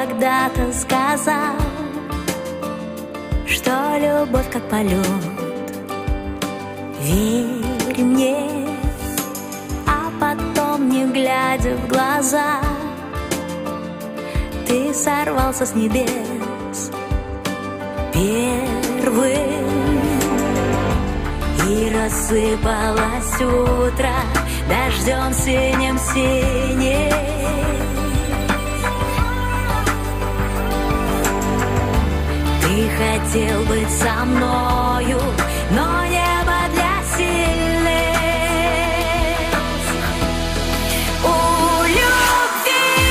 когда-то сказал, что любовь как полет. Верь мне, а потом, не глядя в глаза, ты сорвался с небес первым, и рассыпалось утро дождем синим-синим. Ты хотел быть со мною, но небо для сильных. У любви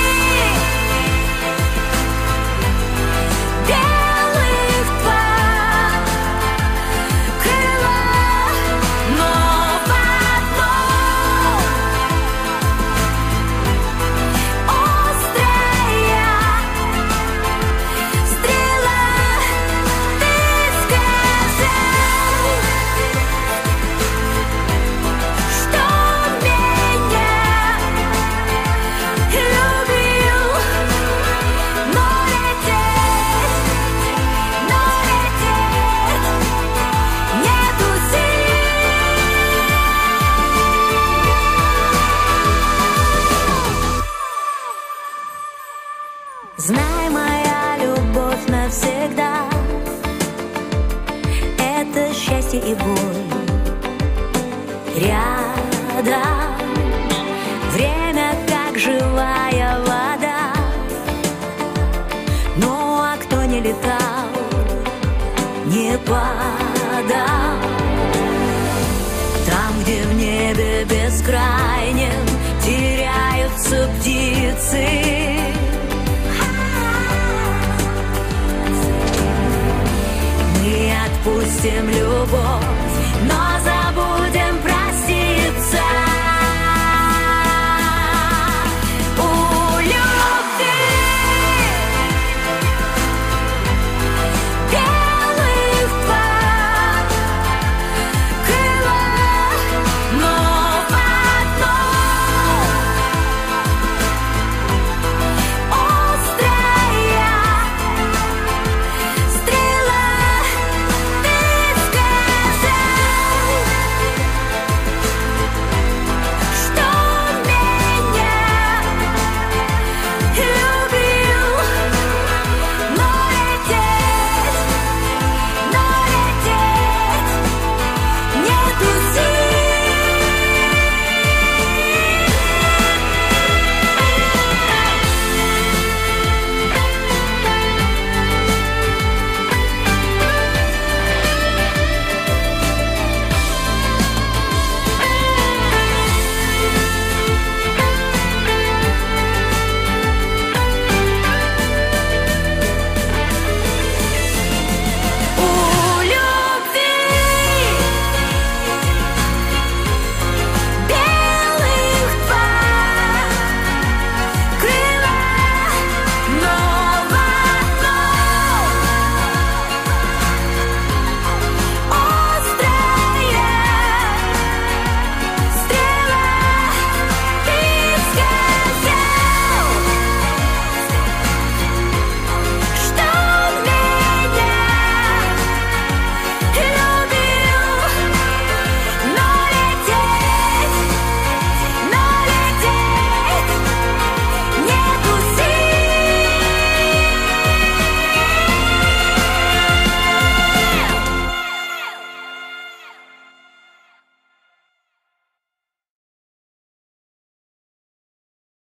белых два крыла, но в одном острая стрела. Знай, моя любовь навсегда — это счастье и боль рядом. Время как живая вода. Ну а кто не летал, не падал. Там, где в небе бескрайнем теряются птицы, мы отпустим любовь